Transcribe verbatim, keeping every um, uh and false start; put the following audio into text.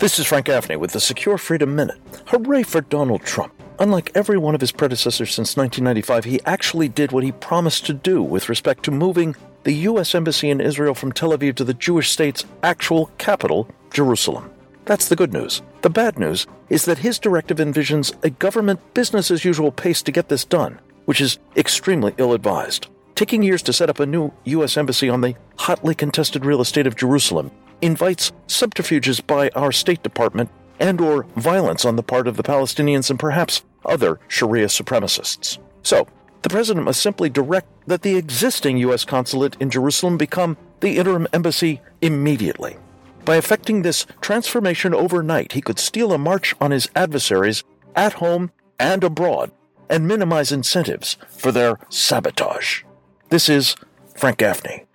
This is Frank Gaffney with the Secure Freedom Minute. Hooray for Donald Trump. Unlike every one of his predecessors since nineteen ninety-five, he actually did what he promised to do with respect to moving the U S Embassy in Israel from Tel Aviv to the Jewish state's actual capital, Jerusalem. That's the good news. The bad news is that his directive envisions a government business-as-usual pace to get this done, which is extremely ill-advised. Taking years to set up a new U S embassy on the hotly contested real estate of Jerusalem invites subterfuges by our State Department and or violence on the part of the Palestinians and perhaps other Sharia supremacists. So, the president must simply direct that the existing U S consulate in Jerusalem become the interim embassy immediately. By effecting this transformation overnight, he could steal a march on his adversaries at home and abroad and minimize incentives for their sabotage. This is Frank Gaffney.